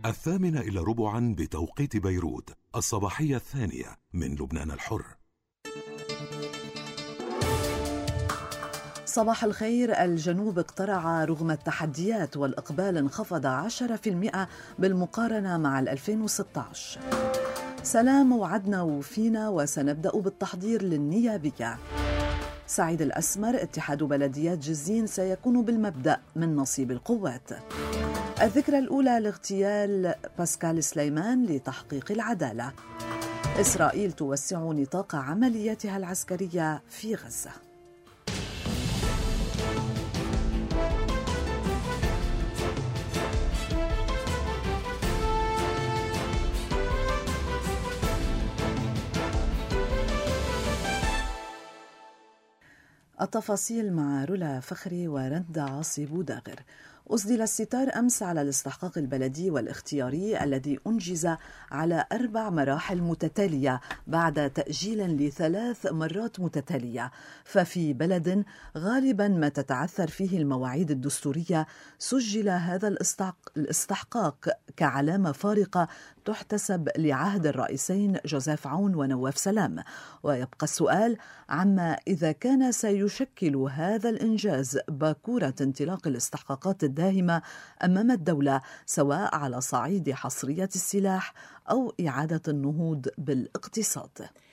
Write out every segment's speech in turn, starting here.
8:45 بتوقيت بيروت، الصباحية الثانية من لبنان الحر. صباح الخير. الجنوب اقترع رغم التحديات، والإقبال انخفض 10% بالمقارنة مع 2016. سلام وعدنا وفينا وسنبدأ بالتحضير للنيابية. سعيد الأسمر، اتحاد بلديات جزين سيكون بالمبدأ من نصيب القوات. الذكرى الأولى لاغتيال باسكال سليمان لتحقيق العدالة. إسرائيل توسع نطاق عملياتها العسكرية في غزة. التفاصيل مع رولا فخري ورندا عاصي بوداغر. أسدل الستار أمس على الاستحقاق البلدي والاختياري الذي أنجز على 4 مراحل متتالية بعد تأجيل ل3 مرات متتالية. ففي بلد غالبا ما تتعثر فيه المواعيد الدستورية سجل هذا الاستحقاق كعلامة فارقة تحتسب لعهد الرئيسين جوزيف عون ونواف سلام. ويبقى السؤال عما إذا كان سيشكل هذا الإنجاز باكورة انطلاق الاستحقاقات الداهمة أمام الدولة، سواء على صعيد حصرية السلاح أو إعادة النهوض بالاقتصاد.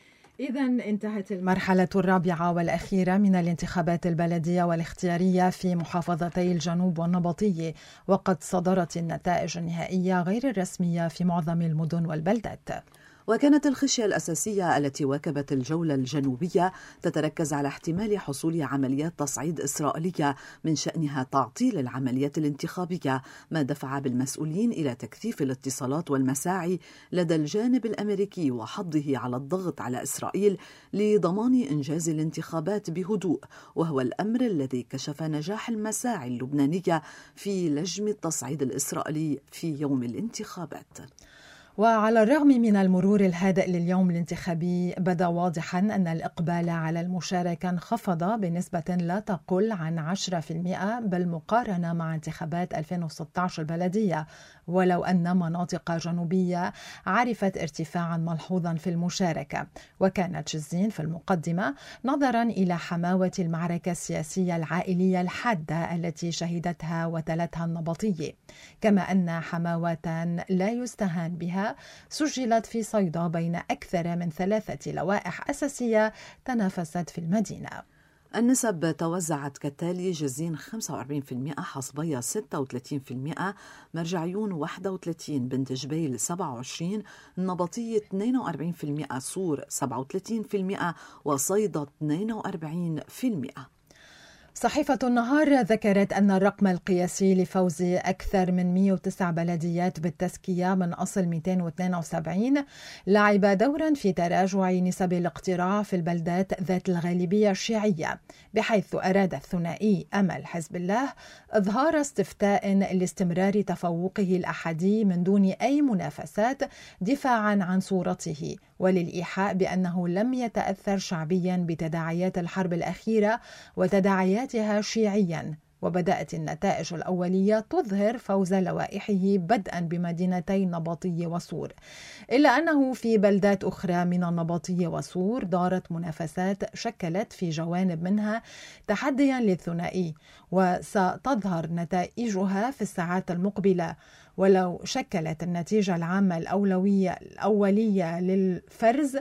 إذن انتهت المرحلة الرابعة والأخيرة من الانتخابات البلدية والاختيارية في محافظتي الجنوب والنبطية، وقد صدرت النتائج النهائية غير الرسمية في معظم المدن والبلدات. وكانت الخشية الأساسية التي واكبت الجولة الجنوبية تتركز على احتمال حصول عمليات تصعيد إسرائيلية من شأنها تعطيل العمليات الانتخابية، ما دفع بالمسؤولين إلى تكثيف الاتصالات والمساعي لدى الجانب الأمريكي وحضه على الضغط على إسرائيل لضمان إنجاز الانتخابات بهدوء، وهو الأمر الذي كشف نجاح المساعي اللبنانية في لجم التصعيد الإسرائيلي في يوم الانتخابات. وعلى الرغم من المرور الهادئ لليوم الانتخابي، بدا واضحا أن الإقبال على المشاركة انخفض بنسبة لا تقل عن 10% بالمقارنة مع انتخابات 2016 البلدية، ولو أن مناطق جنوبية عرفت ارتفاعا ملحوظا في المشاركة. وكانت جزين في المقدمة نظرا إلى حماوة المعركة السياسية العائلية الحادة التي شهدتها وتلتها النبطية، كما أن حماوة لا يستهان بها سجلت في صيدا بين أكثر من 3 لوائح أساسية تنافست في المدينة. النسب توزعت كالتالي: جزين 45%، حصبية 36%، مرجعيون 31%، بنت جبيل 27%، النبطية 42%، صور 37%، وصيدا 42%. صحيفة النهار ذكرت أن الرقم القياسي لفوز أكثر من 109 بلديات بالتزكية من أصل 272 لعب دورا في تراجع نسب الاقتراع في البلدات ذات الغالبية الشيعية، بحيث أراد الثنائي أمل حزب الله إظهار استفتاء لاستمرار تفوقه الأحادي من دون أي منافسات دفاعا عن صورته، وللإيحاء بأنه لم يتأثر شعبيا بتداعيات الحرب الأخيرة وتداعياتها شيعيا. وبدأت النتائج الأولية تظهر فوز لوائحه بدءا بمدينتي النبطية وصور، إلا أنه في بلدات أخرى من النبطية وصور دارت منافسات شكلت في جوانب منها تحديا للثنائي، وستظهر نتائجها في الساعات المقبلة. ولو شكلت النتيجة العامة الأولية للفرز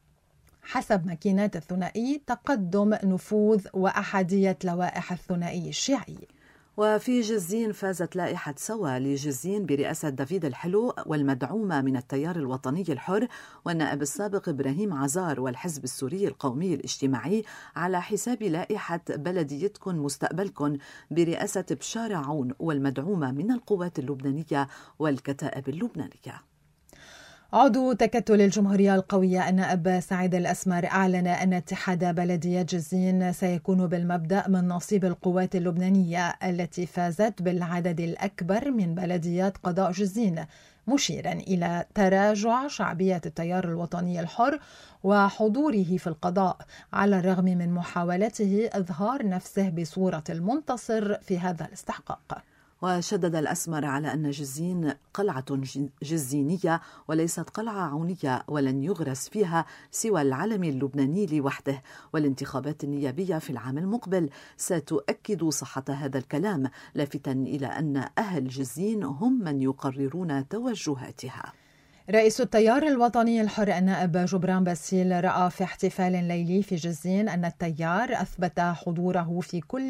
حسب ماكينات الثنائي تقدم نفوذ وأحادية لوائح الثنائي الشيعي. وفي جزين فازت لائحة سوا لجزين برئاسة دافيد الحلو والمدعومة من التيار الوطني الحر والنائب السابق إبراهيم عزار والحزب السوري القومي الاجتماعي على حساب لائحة بلديتكن مستقبلكن برئاسة بشار عون والمدعومة من القوات اللبنانية والكتائب اللبنانية. عضو تكتل الجمهورية القوية النائب سعيد الأسمر أعلن أن اتحاد بلديات جزين سيكون بالمبدأ من نصيب القوات اللبنانية التي فازت بالعدد الأكبر من بلديات قضاء جزين، مشيرا إلى تراجع شعبية التيار الوطني الحر وحضوره في القضاء على الرغم من محاولته إظهار نفسه بصورة المنتصر في هذا الاستحقاق. وشدد الأسمر على أن جزين قلعة جزينية وليست قلعة عونية، ولن يغرس فيها سوى العلم اللبناني لوحده، والانتخابات النيابية في العام المقبل ستؤكد صحة هذا الكلام، لافتا إلى أن أهل جزين هم من يقررون توجهاتها. رئيس التيار الوطني الحر النائب جبران باسيل رأى في احتفال ليلي في جزين أن التيار أثبت حضوره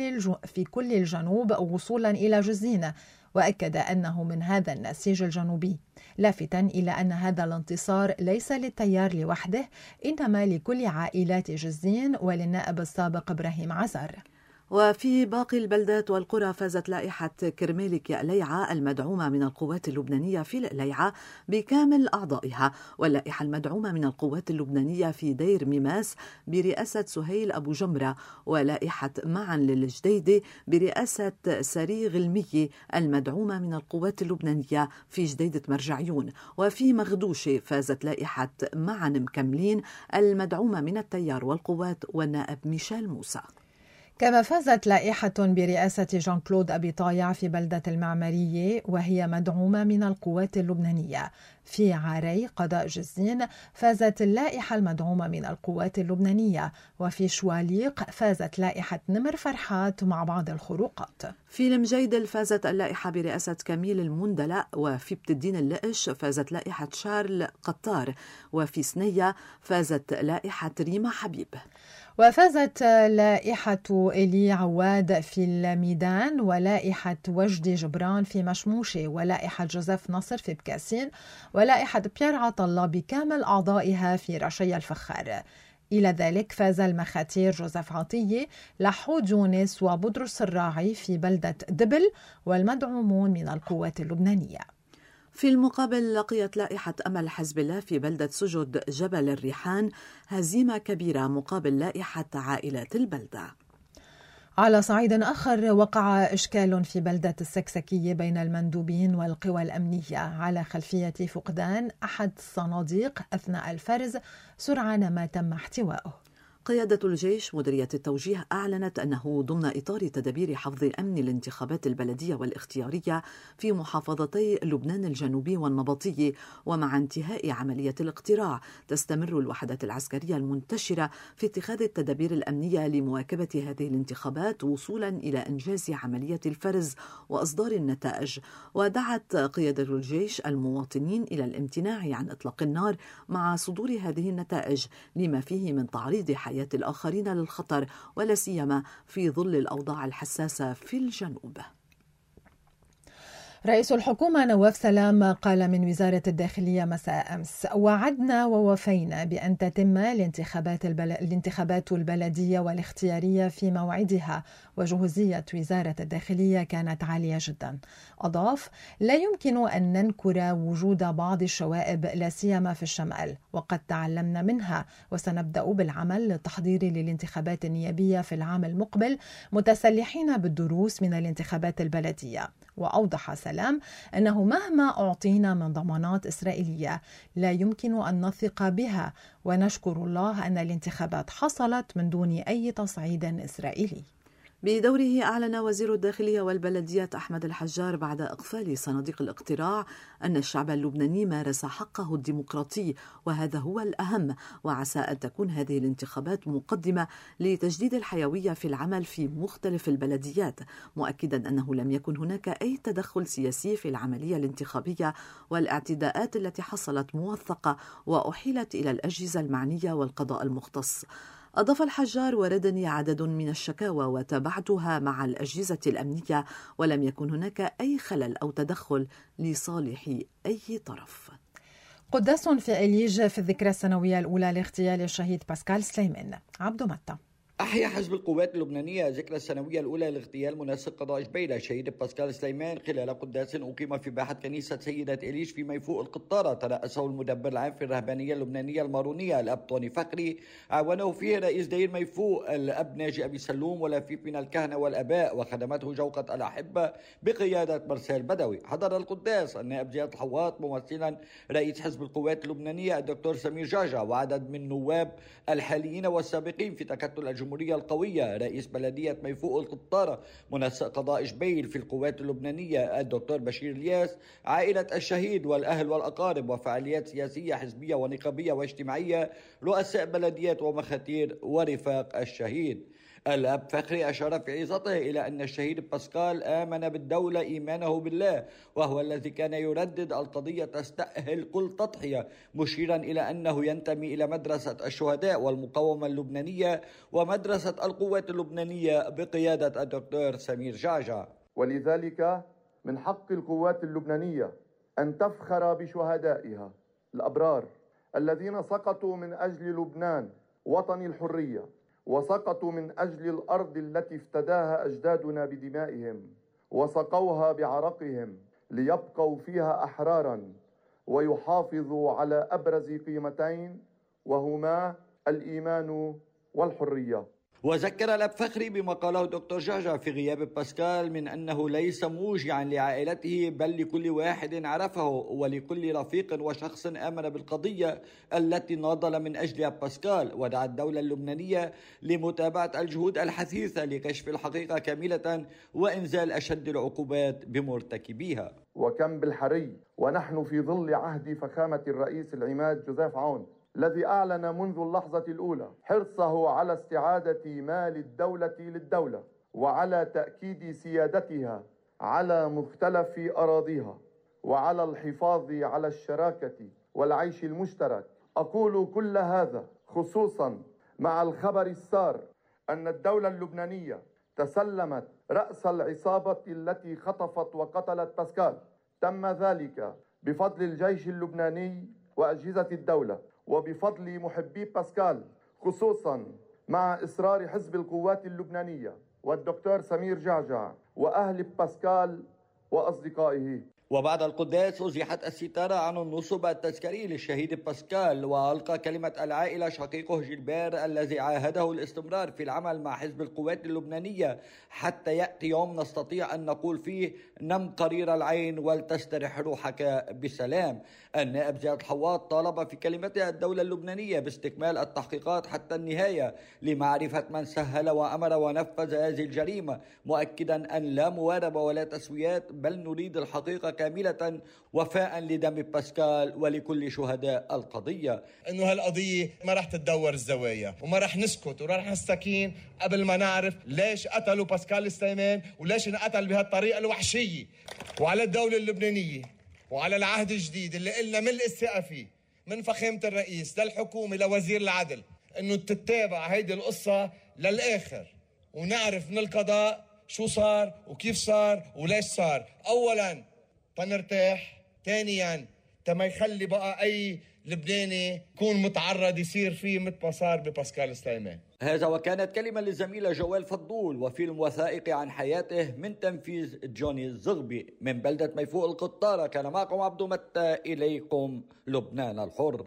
في كل الجنوب وصولا إلى جزين، وأكد أنه من هذا النسيج الجنوبي، لافتا إلى أن هذا الانتصار ليس للتيار لوحده، إنما لكل عائلات جزين وللنائب السابق إبراهيم عزار. وفي باقي البلدات والقرى فازت لائحة كرمالك يا ليعة المدعومة من القوات اللبنانية في ليعة بكامل أعضائها، واللائحة المدعومة من القوات اللبنانية في دير ميماس برئاسة سهيل أبو جمرة، ولائحة معا للجديدة برئاسة سري غلمية المدعومة من القوات اللبنانية في جديدة مرجعيون. وفي مغدوشة فازت لائحة معا مكملين المدعومة من التيار والقوات والنائب ميشيل موسى. كما فازت لائحة برئاسة جان كلود أبي طايع في بلدة المعمرية وهي مدعومة من القوات اللبنانية. في عاري قضاء جزين فازت اللائحة المدعومة من القوات اللبنانية، وفي شواليق فازت لائحة نمر فرحات مع بعض الخروقات. في المجيدل فازت اللائحة برئاسة كميل المندلع، وفي بتدين اللقش فازت لائحة شارل قطار، وفي سنية فازت لائحة ريما حبيب. وفازت لائحة إيلي عواد في الميدان، ولائحة وجدي جبران في مشموشة، ولائحة جوزيف نصر في بكاسين، ولائحة بيير عطلة بكامل أعضائها في رشية الفخار. إلى ذلك فاز المخاتير جوزيف عطية، لحود يونس وبدرس الراعي في بلدة دبل، والمدعومون من القوات اللبنانية. في المقابل لقيت لائحة أمل حزب الله في بلدة سجد جبل الريحان هزيمة كبيرة مقابل لائحة عائلات البلدة. على صعيد آخر وقع إشكال في بلدة السكسكية بين المندوبين والقوى الأمنية على خلفية فقدان أحد الصناديق أثناء الفرز سرعان ما تم احتوائه. قيادة الجيش مديرية التوجيه أعلنت أنه ضمن إطار تدابير حفظ أمن الانتخابات البلدية والاختيارية في محافظتي لبنان الجنوبي والنبطية، ومع انتهاء عملية الاقتراع تستمر الوحدات العسكرية المنتشرة في اتخاذ التدابير الأمنية لمواكبة هذه الانتخابات وصولا إلى إنجاز عملية الفرز وإصدار النتائج. ودعت قيادة الجيش المواطنين إلى الامتناع عن إطلاق النار مع صدور هذه النتائج، لما فيه من تعريض حياة الآخرين للخطر، ولا سيما في ظل الأوضاع الحساسة في الجنوب. رئيس الحكومة نواف سلام قال من وزارة الداخلية مساء أمس: وعدنا ووفينا بأن تتم الانتخابات البلدية والاختيارية في موعدها، وجهوزية وزارة الداخلية كانت عالية جدا. أضاف: لا يمكن أن ننكر وجود بعض الشوائب لا سيما في الشمال، وقد تعلمنا منها، وسنبدأ بالعمل للتحضير للانتخابات النيابية في العام المقبل متسلحين بالدروس من الانتخابات البلدية. وأوضح سلام أنه مهما أعطينا من ضمانات إسرائيلية لا يمكن أن نثق بها، ونشكر الله أن الانتخابات حصلت من دون أي تصعيد إسرائيلي. بدوره أعلن وزير الداخلية والبلديات أحمد الحجار بعد إقفال صناديق الاقتراع أن الشعب اللبناني مارس حقه الديمقراطي، وهذا هو الأهم، وعسى أن تكون هذه الانتخابات مقدمة لتجديد الحيوية في العمل في مختلف البلديات، مؤكدا أنه لم يكن هناك أي تدخل سياسي في العملية الانتخابية، والاعتداءات التي حصلت موثقة وأحيلت إلى الأجهزة المعنية والقضاء المختص. أضاف الحجار: وردني عدد من الشكاوى وتابعتها مع الأجهزة الأمنية، ولم يكن هناك أي خلل أو تدخل لصالح أي طرف. قداس في إليج في الذكرى السنوية الأولى لاغتيال الشهيد باسكال سليمان. عبدو متى. أحيا حزب القوات اللبنانية ذكرى السنوية الأولى لاغتيال منسق قضاء جبيلة شهيد باسكال سليمان خلال قداس أقيم في باحة كنيسة سيدة إليش في ميفوق القطارة، ترأسه المدبر العام في الرهبانية اللبنانية المارونية الأب طوني فخري، عاونه فيه رئيس دير ميفوق الأب ناجي أبي سلوم، ولفيف من الكهنة والأباء، وخدمته جوقة الأحبة بقيادة مرسال بدوي. حضر القداس النائب زياد الحواط ممثلا رئيس حزب القوات اللبنانية الدكتور سمير جاجا، وعدد من نواب الحاليين والسابقين في تكتل الجمهورية الجمهورية القوية رئيس بلدية ميفوق القطارة منسق قضاء جبيل في القوات اللبنانية الدكتور بشير الياس، عائلة الشهيد والأهل والأقارب، وفعاليات سياسية حزبية ونقابية واجتماعية، رؤساء بلديات ومخاتير ورفاق الشهيد. الأب فخري أشار في عظته إلى أن الشهيد باسكال آمن بالدولة إيمانه بالله، وهو الذي كان يردد القضية تستأهل كل تضحية، مشيرا إلى أنه ينتمي إلى مدرسة الشهداء والمقاومة اللبنانية ومدرسة القوات اللبنانية بقيادة الدكتور سمير جعجع. ولذلك من حق القوات اللبنانية أن تفخر بشهدائها الأبرار الذين سقطوا من أجل لبنان وطن الحرية، وسقطوا من أجل الأرض التي افتداها أجدادنا بدمائهم وسقوها بعرقهم ليبقوا فيها أحراراً ويحافظوا على أبرز قيمتين وهما الإيمان والحرية. وذكر الأب فخري بما قاله الدكتور جعجع في غياب باسكال من أنه ليس موجعا لعائلته بل لكل واحد عرفه ولكل رفيق وشخص آمن بالقضية التي ناضل من أجلها باسكال، ودعا الدولة اللبنانية لمتابعة الجهود الحثيثة لكشف الحقيقة كاملة وإنزال أشد العقوبات بمرتكبيها. وكم بالحري ونحن في ظل عهد فخامة الرئيس العماد جوزيف عون الذي أعلن منذ اللحظة الأولى حرصه على استعادة مال الدولة للدولة وعلى تأكيد سيادتها على مختلف أراضيها وعلى الحفاظ على الشراكة والعيش المشترك. أقول كل هذا خصوصا مع الخبر السار أن الدولة اللبنانية تسلمت رأس العصابة التي خطفت وقتلت باسكال. تم ذلك بفضل الجيش اللبناني وأجهزة الدولة وبفضل محبي باسكال، خصوصا مع إصرار حزب القوات اللبنانية والدكتور سمير جعجع وأهل باسكال وأصدقائه. وبعد القداس أزيحت الستارة عن النصب التذكاري للشهيد باسكال، وألقى كلمة العائلة شقيقه جيلبير الذي عاهده الاستمرار في العمل مع حزب القوات اللبنانية حتى يأتي يوم نستطيع أن نقول فيه نم قرير العين ولتسترح روحك بسلام. النائب زياد حواط طالب في كلمته الدولة اللبنانية باستكمال التحقيقات حتى النهاية لمعرفة من سهل وأمر ونفذ هذه الجريمة، مؤكدا أن لا مواربة ولا تسويات بل نريد الحقيقة كاملة وفاء لدم باسكال ولكل شهداء القضية. انه هالقضية ما رح تتدور الزوايا وما رح نسكت ورح نستكين قبل ما نعرف ليش قتلوا باسكال سليمان وليش انقتل بهالطريقة الوحشية. وعلى الدولة اللبنانية وعلى العهد الجديد اللي قلنا ملء الثقة فيه من فخامة الرئيس للحكومة لوزير العدل انه تتابع هيدي القصة للآخر ونعرف من القضاء شو صار وكيف صار وليش صار. اولا تنرتاح، ثانيا تما يخلي بقى اي لبناني يكون متعرض يصير فيه مثل ما صار بباسكال سليمان. هذا وكانت كلمة للزميلة جوال فضول وفيلم وثائقي عن حياته من تنفيذ جوني الزغبي. من بلدة ميفوق القطارة كان معكم عبدو متى، إليكم لبنان الحر.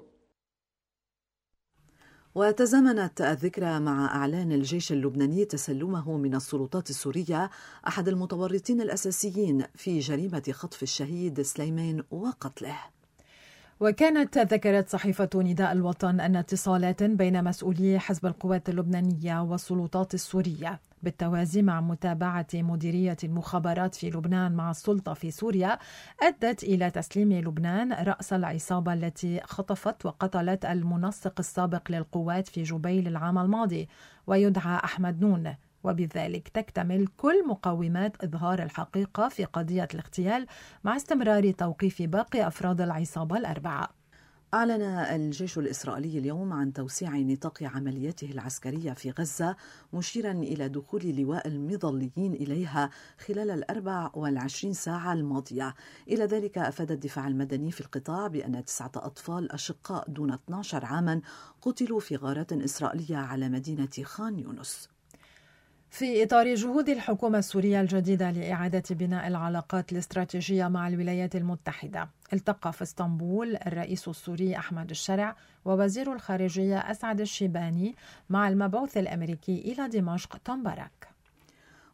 وتزامنت الذكرى مع أعلان الجيش اللبناني تسلمه من السلطات السورية أحد المتورطين الأساسيين في جريمة خطف الشهيد سليمان وقتله. وكانت ذكرت صحيفة نداء الوطن أن اتصالات بين مسؤولي حزب القوات اللبنانية والسلطات السورية بالتوازي مع متابعة مديرية المخابرات في لبنان مع السلطة في سوريا أدت إلى تسليم لبنان رأس العصابة التي خطفت وقتلت المنسق السابق للقوات في جبيل العام الماضي ويدعى أحمد نون، وبذلك تكتمل كل مقومات إظهار الحقيقة في قضية الاغتيال مع استمرار توقيف باقي أفراد العصابة الأربعة. أعلن الجيش الإسرائيلي اليوم عن توسيع نطاق عملياته العسكرية في غزة، مشيرا إلى دخول لواء المظليين إليها خلال 24 ساعة الماضية. إلى ذلك أفاد الدفاع المدني في القطاع بأن 9 أطفال أشقاء دون 12 عاما قتلوا في غارات إسرائيلية على مدينة خان يونس. في إطار جهود الحكومة السورية الجديدة لإعادة بناء العلاقات الاستراتيجية مع الولايات المتحدة، التقى في اسطنبول الرئيس السوري أحمد الشرع ووزير الخارجية أسعد الشيباني مع المبعوث الأمريكي إلى دمشق توم باراك.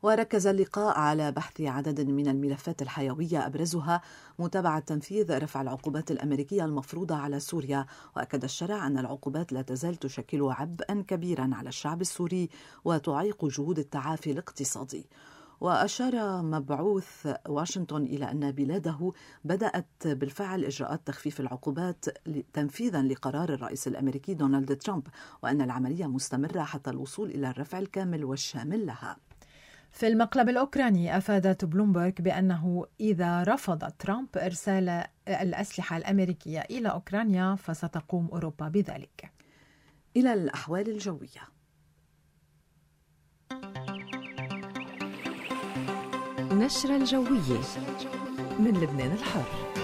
وركز اللقاء على بحث عدد من الملفات الحيوية أبرزها متابعة تنفيذ رفع العقوبات الأمريكية المفروضة على سوريا. وأكد الشرع أن العقوبات لا تزال تشكل عبئا كبيرا على الشعب السوري وتعيق جهود التعافي الاقتصادي. وأشار مبعوث واشنطن إلى أن بلاده بدأت بالفعل إجراءات تخفيف العقوبات تنفيذا لقرار الرئيس الأمريكي دونالد ترامب، وأن العملية مستمرة حتى الوصول إلى الرفع الكامل والشامل لها. في المقلب الأوكراني أفادت بلومبرغ بأنه إذا رفض ترامب إرسال الأسلحة الأمريكية إلى أوكرانيا فستقوم أوروبا بذلك. إلى الأحوال الجوية. نشرة الجوية من لبنان الحر.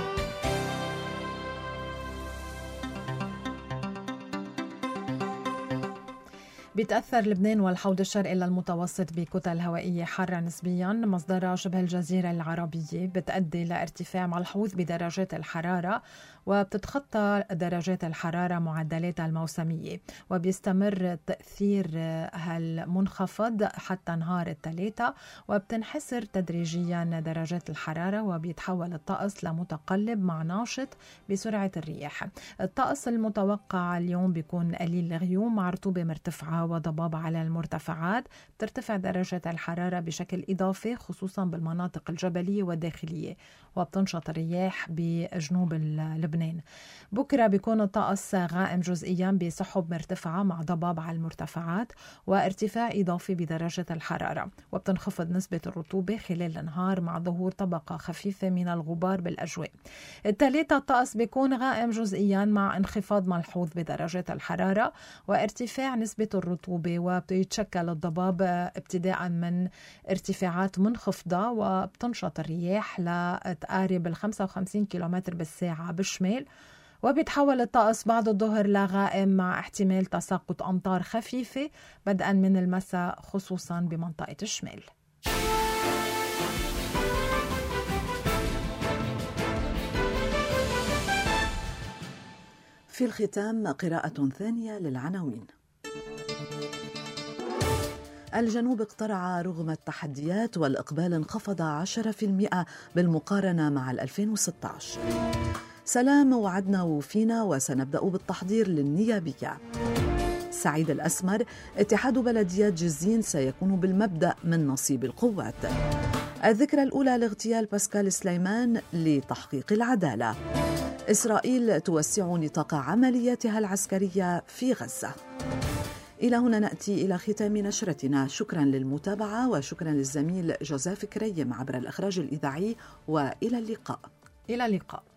بيتأثر لبنان والحوض الشرقي للمتوسط بكتل هوائية حارة نسبيا مصدرها شبه الجزيرة العربية، بتؤدي لارتفاع ملحوظ بدرجات الحرارة وبتتخطى درجات الحرارة معدلاتها الموسمية، وبيستمر تأثير هالمنخفض حتى نهار الثلاثاء، وبتنحسر تدريجيا درجات الحرارة وبيتحول الطقس لمتقلب مع ناشط بسرعة الرياح. الطقس المتوقع اليوم بيكون قليل الغيوم مع رطوبة مرتفعة وضباب على المرتفعات. بترتفع درجة الحرارة بشكل إضافي خصوصا بالمناطق الجبلية والداخلية، وبتنشط الرياح بجنوب لبنان. بكرة بيكون الطقس غائم جزئيا بسحب مرتفعة مع ضباب على المرتفعات وارتفاع إضافي بدرجة الحرارة، وبتنخفض نسبة الرطوبة خلال النهار مع ظهور طبقة خفيفة من الغبار بالأجواء. الثلاثاء الطقس بيكون غائم جزئيا مع انخفاض ملحوظ بدرجة الحرارة وارتفاع نسبة الرطوبة، وبيتشكل الضباب ابتداء من ارتفاعات منخفضة، وبتنشط الرياح لتقارب 55 كيلومتر بالساعة بالشمال، وبيتحول الطقس بعد الظهر لغائم مع احتمال تساقط أمطار خفيفة بدءا من المساء خصوصا بمنطقة الشمال. في الختام قراءة ثانية للعناوين. الجنوب اقترع رغم التحديات والإقبال انخفض 10% بالمقارنة مع 2016. سلام وعدنا وفينا وسنبدأ بالتحضير للنيابية. سعيد الأسمر اتحاد بلديات جزين سيكون بالمبدأ من نصيب القوات. الذكرى الأولى لاغتيال باسكال سليمان لتحقيق العدالة. إسرائيل توسع نطاق عملياتها العسكرية في غزة. إلى هنا نأتي إلى ختام نشرتنا. شكرا للمتابعة وشكرا للزميل جوزيف كريم عبر الإخراج الإذاعي، وإلى اللقاء. إلى اللقاء.